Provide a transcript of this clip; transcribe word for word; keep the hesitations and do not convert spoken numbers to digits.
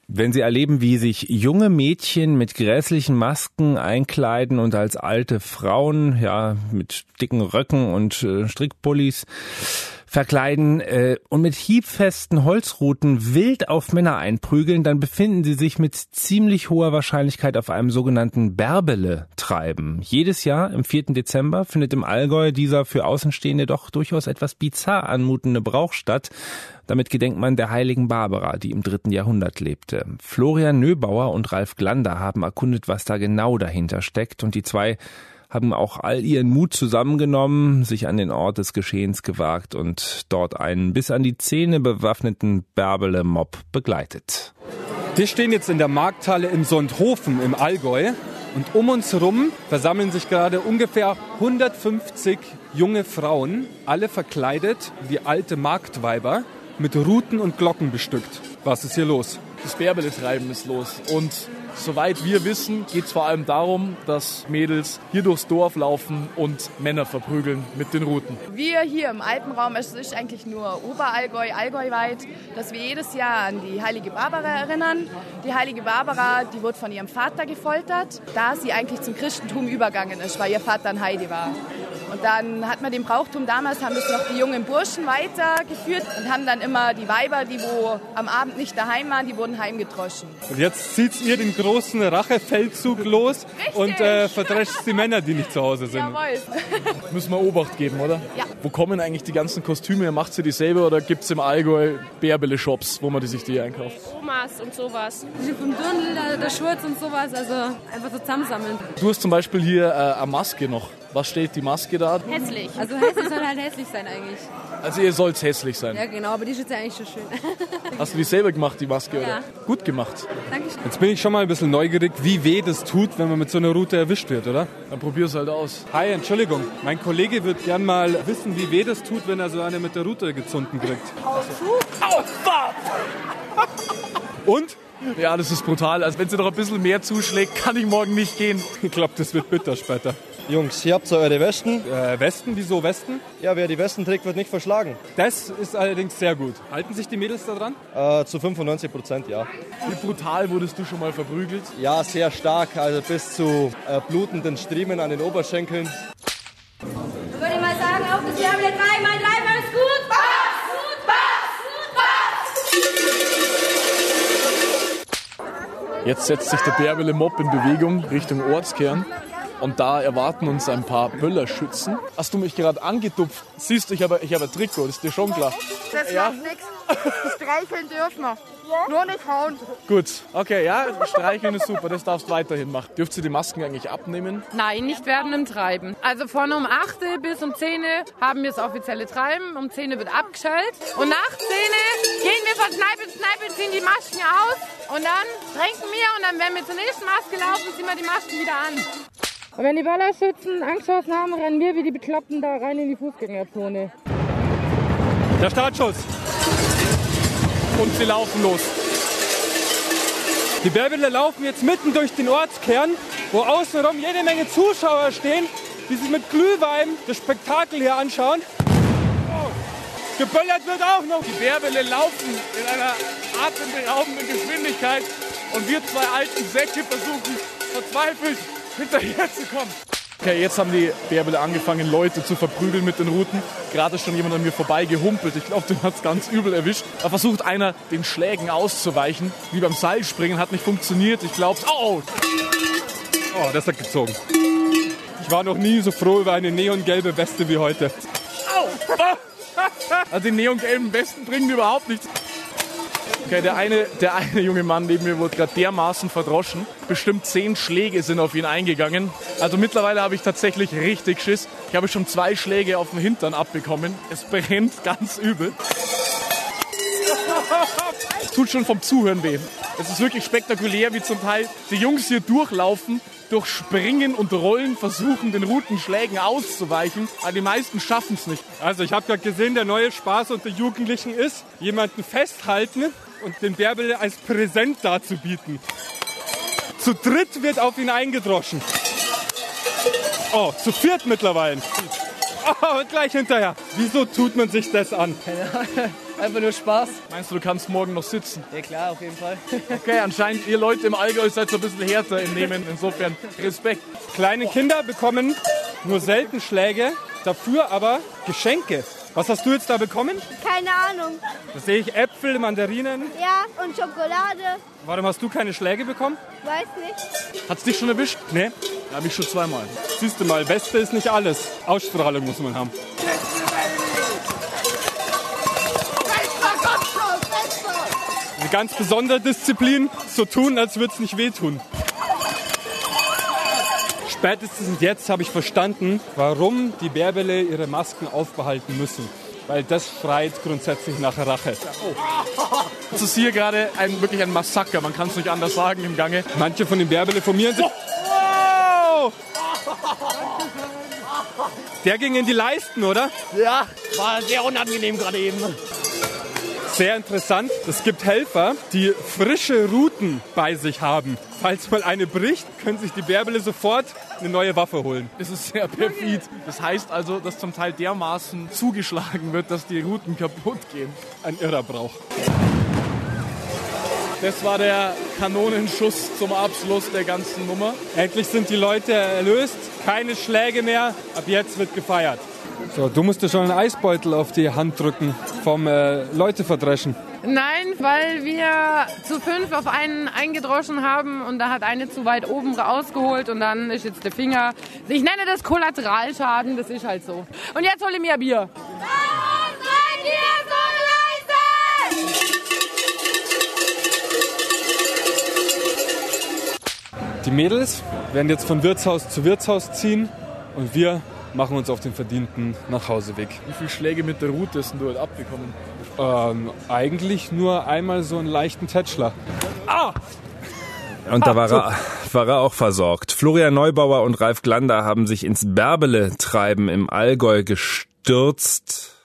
Wenn Sie erleben, wie sich junge Mädchen mit grässlichen Masken einkleiden und als alte Frauen, ja, mit dicken Röcken und äh, Strickpullis verkleiden äh, und mit hiebfesten Holzruten wild auf Männer einprügeln, dann befinden sie sich mit ziemlich hoher Wahrscheinlichkeit auf einem sogenannten Bärbele-Treiben. Jedes Jahr im vierten Dezember findet im Allgäu dieser für Außenstehende doch durchaus etwas bizarr anmutende Brauch statt. Damit gedenkt man der heiligen Barbara, die im dritten Jahrhundert lebte. Florian Nöbauer und Ralf Glander haben erkundet, was da genau dahinter steckt, und die zwei haben auch all ihren Mut zusammengenommen, sich an den Ort des Geschehens gewagt und dort einen bis an die Zähne bewaffneten Bärbele-Mob begleitet. Wir stehen jetzt in der Markthalle in Sonthofen im Allgäu und um uns herum versammeln sich gerade ungefähr hundertfünfzig junge Frauen, alle verkleidet wie alte Marktweiber, mit Ruten und Glocken bestückt. Was ist hier los? Das Bärbele-Treiben ist los und soweit wir wissen, geht es vor allem darum, dass Mädels hier durchs Dorf laufen und Männer verprügeln mit den Ruten. Wir hier im Alpenraum, es ist eigentlich nur Oberallgäu, Allgäuweit, dass wir jedes Jahr an die heilige Barbara erinnern. Die heilige Barbara, die wurde von ihrem Vater gefoltert, da sie eigentlich zum Christentum übergegangen ist, weil ihr Vater ein Heide war. Und dann hat man den Brauchtum damals, haben das noch die jungen Burschen weitergeführt und haben dann immer die Weiber, die wo am Abend nicht daheim waren, die wurden heimgedroschen. Und jetzt zieht ihr den großen Rachefeldzug los. Richtig. Und äh, verdrescht die Männer, die nicht zu Hause sind. Jawohl. Müssen wir Obacht geben, oder? Ja. Wo kommen eigentlich die ganzen Kostüme? Macht sie die selber oder gibt es im Allgäu Bärbele-Shops, wo man die sich die einkauft? Omas und sowas. Die vom Dirndl, der Schurz und sowas, also einfach so zusammensammeln. Du hast zum Beispiel hier äh, eine Maske noch. Was steht die Maske da? Hässlich. Also hässlich soll halt hässlich sein eigentlich. Also ihr sollt's hässlich sein? Ja genau, aber die ist jetzt ja eigentlich schon schön. Hast du die selber gemacht, die Maske? Ja. Oder? Gut gemacht. Dankeschön. Jetzt bin ich schon mal ein bisschen neugierig, wie weh das tut, wenn man mit so einer Rute erwischt wird, oder? Dann probier's halt aus. Hi, Entschuldigung. Mein Kollege wird gern mal wissen, wie weh das tut, wenn er so eine mit der Rute gezunden kriegt. Au, Und? Ja, das ist brutal. Also wenn sie noch ein bisschen mehr zuschlägt, kann ich morgen nicht gehen. Ich glaube, das wird bitter später. Jungs, hier habt ihr eure Westen. Äh, Westen? Wieso Westen? Ja, wer die Westen trägt, wird nicht verschlagen. Das ist allerdings sehr gut. Halten sich die Mädels da dran? Äh, zu fünfundneunzig Prozent, ja. Wie brutal wurdest du schon mal verprügelt? Ja, sehr stark. Also bis zu äh, blutenden Striemen an den Oberschenkeln. Dann würde ich mal sagen, auf das Bärbele drei mal drei, mal ist gut. Was? Gut, was? Gut, was? Jetzt setzt sich der Bärbele-Mob in Bewegung Richtung Ortskern. Und da erwarten uns ein paar Böllerschützen. Hast du mich gerade angetupft? Siehst du, ich habe ich hab ein Trikot, das ist dir schon klar. Das ja? macht nichts. Streicheln dürfen wir. Nur nicht hauen. Gut, okay, ja, streicheln ist super, das darfst du weiterhin machen. Dürft ihr die Masken eigentlich abnehmen? Nein, nicht während dem Treiben. Also von um acht bis um zehn haben wir das offizielle Treiben. Um zehn wird abgeschaltet. Und nach zehn gehen wir von Kneipe zu Kneipe, ziehen die Masken aus. Und dann trinken wir und dann, wenn wir zur nächsten Maske laufen, ziehen wir die Masken wieder an. Und wenn die Böllerschützen angeschossen haben, rennen wir wie die Bekloppten da rein in die Fußgängerzone. Der Startschuss. Und sie laufen los. Die Bärbele laufen jetzt mitten durch den Ortskern, wo außenrum jede Menge Zuschauer stehen, die sich mit Glühwein das Spektakel hier anschauen. Oh, geböllert wird auch noch. Die Bärbele laufen in einer atemberaubenden Geschwindigkeit und wir zwei alten Säcke versuchen verzweifelt hinterher zu kommen. Okay, jetzt haben die Bärbele angefangen, Leute zu verprügeln mit den Ruten. Gerade ist schon jemand an mir vorbei gehumpelt. Ich glaube, den hat es ganz übel erwischt. Da versucht einer, den Schlägen auszuweichen. Wie beim Seilspringen, hat nicht funktioniert. Ich glaube, oh! Oh, das hat gezogen. Ich war noch nie so froh über eine neongelbe Weste wie heute. Au! Also die neongelben Westen bringen überhaupt nichts. Okay, der eine, der eine junge Mann neben mir wurde gerade dermaßen verdroschen. Bestimmt zehn Schläge sind auf ihn eingegangen. Also mittlerweile habe ich tatsächlich richtig Schiss. Ich habe schon zwei Schläge auf den Hintern abbekommen. Es brennt ganz übel. Es tut schon vom Zuhören weh. Es ist wirklich spektakulär, wie zum Teil die Jungs hier durchlaufen, durch Springen und Rollen versuchen, den Rutenschlägen auszuweichen. Aber die meisten schaffen es nicht. Also ich habe gerade gesehen, der neue Spaß unter Jugendlichen ist, jemanden festhalten und den Bärbele als Präsent darzubieten. Zu dritt wird auf ihn eingedroschen. Oh, zu viert mittlerweile. Oh, und gleich hinterher. Wieso tut man sich das an? Keine Ahnung. Einfach nur Spaß. Meinst du, du kannst morgen noch sitzen? Ja klar, auf jeden Fall. Okay, anscheinend ihr Leute im Allgäu seid so ein bisschen härter im Nehmen. Insofern Respekt. Kleine Kinder bekommen nur selten Schläge, dafür aber Geschenke. Was hast du jetzt da bekommen? Keine Ahnung. Da sehe ich Äpfel, Mandarinen. Ja, und Schokolade. Warum hast du keine Schläge bekommen? Weiß nicht. Hat's dich schon erwischt? Nee. Hab ich schon zweimal. Siehst du mal, Weste ist nicht alles. Ausstrahlung muss man haben. Eine ganz besondere Disziplin, so tun, als würde es nicht wehtun. Spätestens jetzt habe ich verstanden, warum die Bärbele ihre Masken aufbehalten müssen. Weil das schreit grundsätzlich nach Rache. Oh. Das ist hier gerade ein, wirklich ein Massaker, man kann es nicht anders sagen im Gange. Manche von den Bärbele formieren sich... Wow! Der ging in die Leisten, oder? Ja, war sehr unangenehm gerade eben. Sehr interessant. Es gibt Helfer, die frische Ruten bei sich haben. Falls mal eine bricht, können sich die Bärbele sofort eine neue Waffe holen. Das ist sehr perfid. Das heißt also, dass zum Teil dermaßen zugeschlagen wird, dass die Ruten kaputt gehen. Ein irrer Brauch. Das war der Kanonenschuss zum Abschluss der ganzen Nummer. Endlich sind die Leute erlöst. Keine Schläge mehr. Ab jetzt wird gefeiert. So, du musst dir schon einen Eisbeutel auf die Hand drücken vom äh, Leute verdreschen. Nein, weil wir zu fünf auf einen eingedroschen haben und da hat eine zu weit oben rausgeholt und dann ist jetzt der Finger. Ich nenne das Kollateralschaden, das ist halt so. Und jetzt hole ich mir ein Bier. Warum seid ihr so leise? Die Mädels werden jetzt von Wirtshaus zu Wirtshaus ziehen und wir machen uns auf den verdienten Nachhauseweg. Wie viele Schläge mit der Rute hast du heute abbekommen? Ähm, eigentlich nur einmal so einen leichten Tätschler. Ah! Und da war er, war er auch versorgt. Florian Neubauer und Ralf Glander haben sich ins Bärbele-Treiben im Allgäu gestürzt.